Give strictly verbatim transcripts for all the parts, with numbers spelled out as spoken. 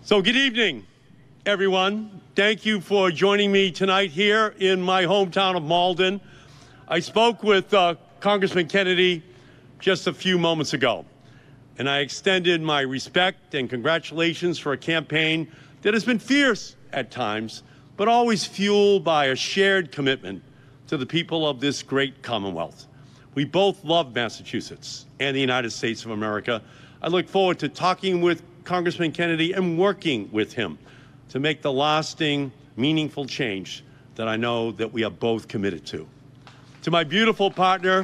So good evening, everyone. Thank you for joining me tonight here in my hometown of Malden. I spoke with uh, Congressman Kennedy just a few moments ago, and I extended my respect and congratulations for a campaign that has been fierce at times, but always fueled by a shared commitment to the people of this great Commonwealth. We both love Massachusetts and the United States of America. I look forward to talking with Congressman Kennedy and working with him to make the lasting, meaningful change that I know that we are both committed to. To my beautiful partner,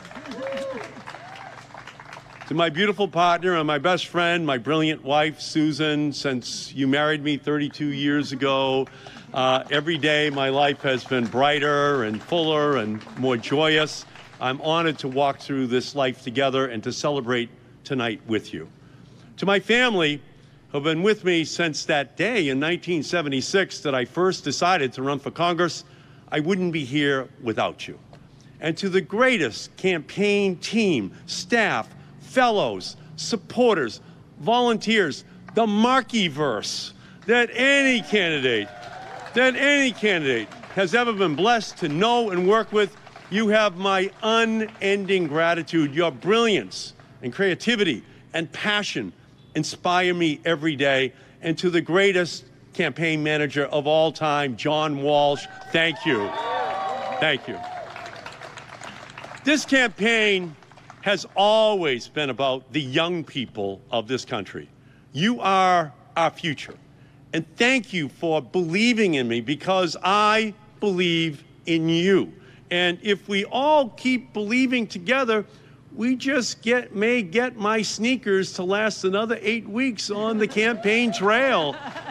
to my beautiful partner and my best friend, my brilliant wife, Susan, since you married me thirty-two years ago, uh, every day my life has been brighter and fuller and more joyous. I'm honored to walk through this life together and to celebrate tonight with you. To my family, who have been with me since that day in nineteen seventy-six that I first decided to run for Congress, I wouldn't be here without you. And to the greatest campaign team, staff, fellows, supporters, volunteers, the Markeyverse that any candidate, that any candidate has ever been blessed to know and work with, you have my unending gratitude. Your brilliance and creativity and passion inspire me every day. And to the greatest campaign manager of all time, John Walsh, thank you. Thank you. This campaign has always been about the young people of this country. You are our future. And thank you for believing in me, because I believe in you. And if we all keep believing together, we just get may get my sneakers to last another eight weeks on the campaign trail.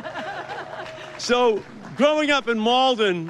So growing up in Malden,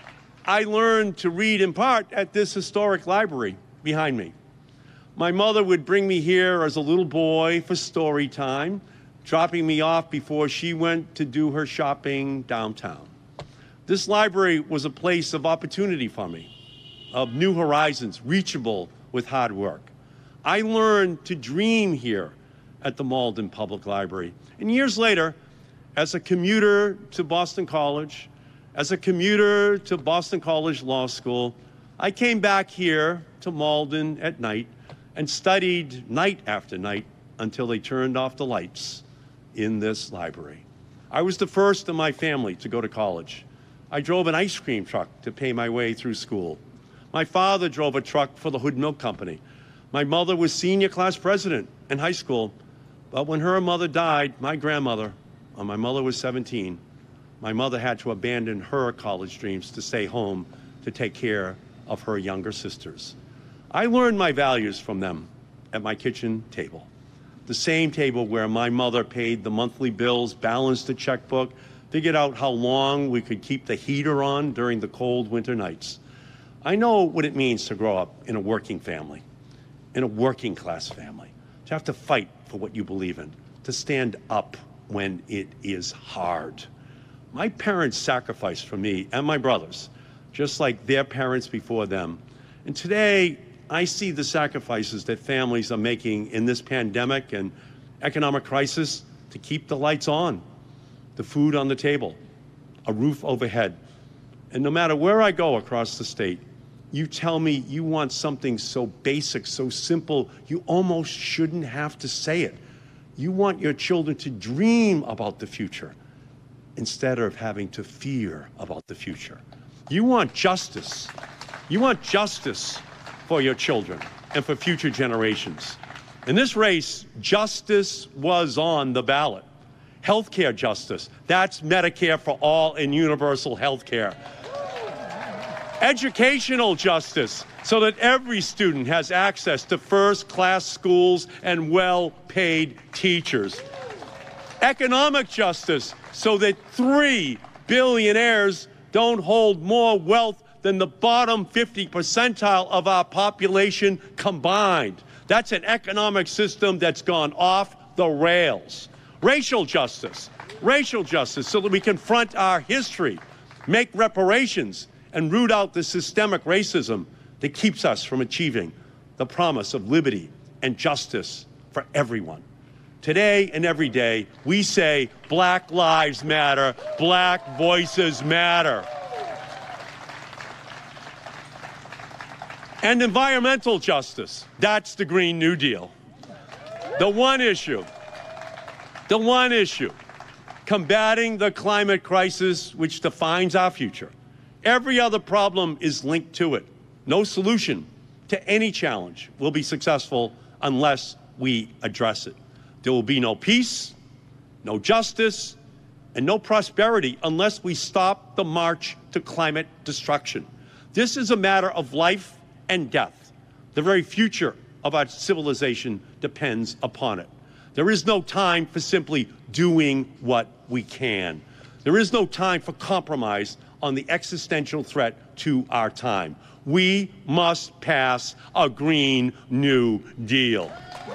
I learned to read in part at this historic library behind me. My mother would bring me here as a little boy for story time, dropping me off before she went to do her shopping downtown. This library was a place of opportunity for me, of new horizons, reachable with hard work. I learned to dream here at the Malden Public Library. And years later, as a commuter to Boston College, as a commuter to Boston College Law School, I came back here to Malden at night and studied night after night until they turned off the lights in this library. I was the first in my family to go to college. I drove an ice cream truck to pay my way through school. My father drove a truck for the Hood Milk Company. My mother was senior class president in high school, but when her mother died, my grandmother, when my mother was seventeen, my mother had to abandon her college dreams to stay home to take care of her younger sisters. I learned my values from them at my kitchen table, the same table where my mother paid the monthly bills, balanced the checkbook, figured out how long we could keep the heater on during the cold winter nights. I know what it means to grow up in a working family, in a working class family, to have to fight for what you believe in, to stand up when it is hard. My parents sacrificed for me and my brothers, just like their parents before them. And today, I see the sacrifices that families are making in this pandemic and economic crisis to keep the lights on, the food on the table, a roof overhead. And no matter where I go across the state, you tell me you want something so basic, so simple, you almost shouldn't have to say it. You want your children to dream about the future instead of having to fear about the future. You want justice. You want justice for your children and for future generations. In this race, justice was on the ballot. Healthcare justice, that's Medicare for all and universal health care. Educational justice, so that every student has access to first-class schools and well-paid teachers. Economic justice, so that three billionaires don't hold more wealth than the bottom fifty percentile of our population combined. That's an economic system that's gone off the rails. Racial justice, racial justice, so that we confront our history, make reparations, and root out the systemic racism that keeps us from achieving the promise of liberty and justice for everyone. Today and every day, we say Black lives matter, Black voices matter. And environmental justice, that's the Green New Deal. The one issue, the one issue, combating the climate crisis which defines our future. Every other problem is linked to it. No solution to any challenge will be successful unless we address it. There will be no peace, no justice, and no prosperity unless we stop the march to climate destruction. This is a matter of life and death. The very future of our civilization depends upon it. There is no time for simply doing what we can. There is no time for compromise on the existential threat to our time. We must pass a Green New Deal.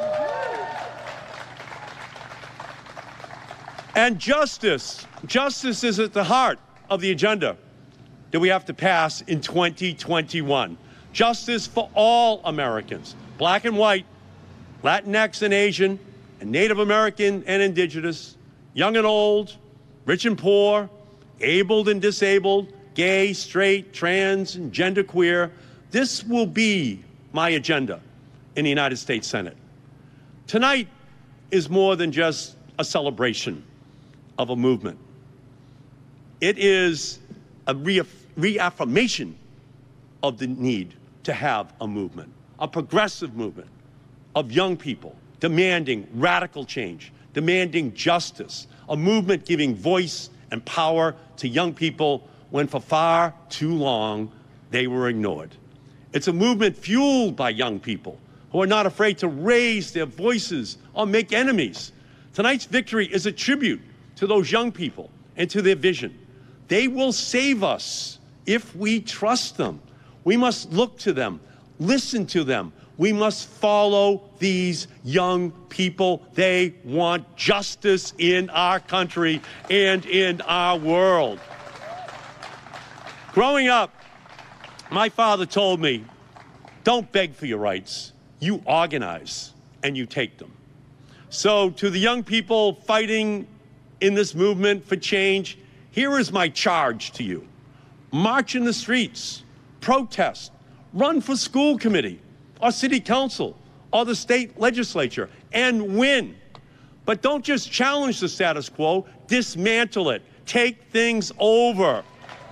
And justice, justice is at the heart of the agenda that we have to pass in twenty twenty-one. Justice for all Americans, Black and white, Latinx and Asian, and Native American and Indigenous, young and old, rich and poor, abled and disabled, gay, straight, trans, and genderqueer. This will be my agenda in the United States Senate. Tonight is more than just a celebration of a movement. It is a reaff- reaffirmation of the need to have a movement, a progressive movement of young people demanding radical change, demanding justice, a movement giving voice and power to young people when for far too long they were ignored. It's a movement fueled by young people who are not afraid to raise their voices or make enemies. Tonight's victory is a tribute to those young people and to their vision. They will save us if we trust them. We must look to them, listen to them. We must follow these young people. They want justice in our country and in our world. Growing up, my father told me, don't beg for your rights. You organize and you take them. So to the young people fighting in this movement for change, here is my charge to you. March in the streets, protest, run for school committee or city council or the state legislature and win. But don't just challenge the status quo, dismantle it, take things over.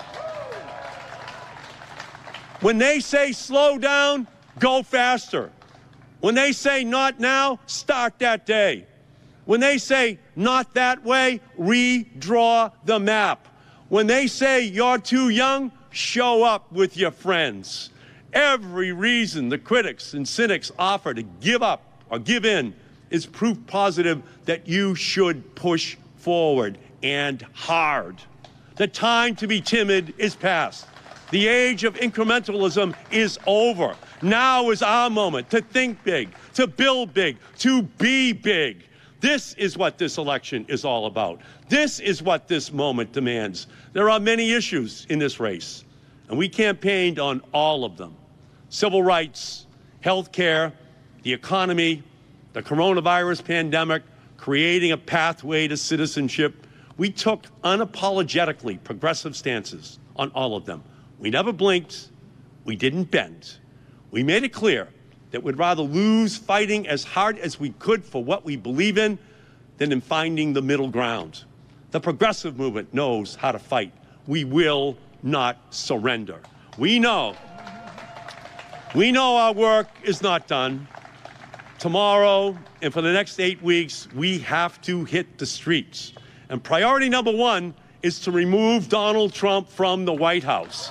When they say slow down, go faster. When they say not now, start that day. When they say not that way, redraw the map. When they say you're too young, show up with your friends. Every reason the critics and cynics offer to give up or give in is proof positive that you should push forward and hard. The time to be timid is past. The age of incrementalism is over. Now is our moment to think big, to build big, to be big. This is what this election is all about. This is what this moment demands. There are many issues in this race, and we campaigned on all of them. Civil rights, health care, the economy, the coronavirus pandemic, creating a pathway to citizenship. We took unapologetically progressive stances on all of them. We never blinked. We didn't bend. We made it clear that we'd rather lose fighting as hard as we could for what we believe in than in finding the middle ground. The progressive movement knows how to fight. We will not surrender. We know, we know our work is not done. Tomorrow and for the next eight weeks, we have to hit the streets. And priority number one is to remove Donald Trump from the White House.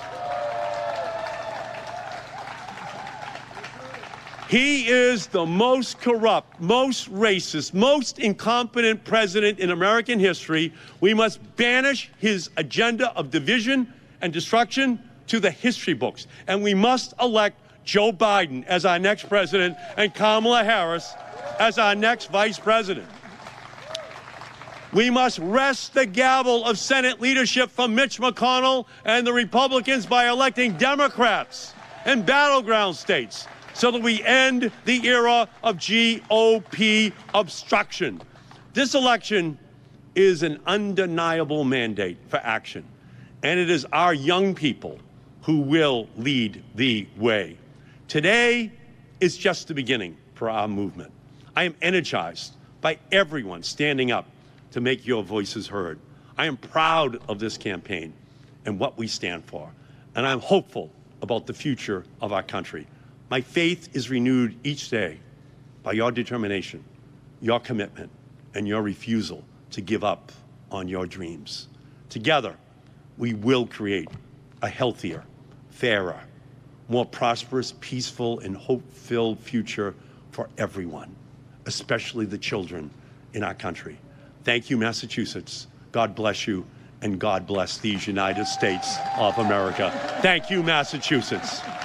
He is the most corrupt, most racist, most incompetent president in American history. We must banish his agenda of division and destruction to the history books. And we must elect Joe Biden as our next president and Kamala Harris as our next vice president. We must wrest the gavel of Senate leadership from Mitch McConnell and the Republicans by electing Democrats in battleground states, so that we end the era of G O P obstruction. This election is an undeniable mandate for action, and it is our young people who will lead the way. Today is just the beginning for our movement. I am energized by everyone standing up to make your voices heard. I am proud of this campaign and what we stand for, and I'm hopeful about the future of our country. My faith is renewed each day by your determination, your commitment, and your refusal to give up on your dreams. Together, we will create a healthier, fairer, more prosperous, peaceful, and hope-filled future for everyone, especially the children in our country. Thank you, Massachusetts. God bless you, and God bless these United States of America. Thank you, Massachusetts.